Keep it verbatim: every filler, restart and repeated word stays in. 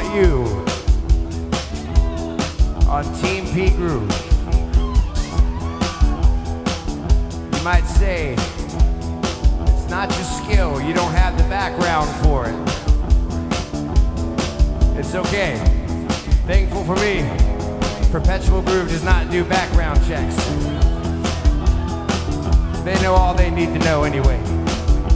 about you on Team P Groove. You might say, it's not your skill, you don't have the background for it. It's okay. Thankful for me, Perpetual Groove does not do background checks. They know all they need to know anyway.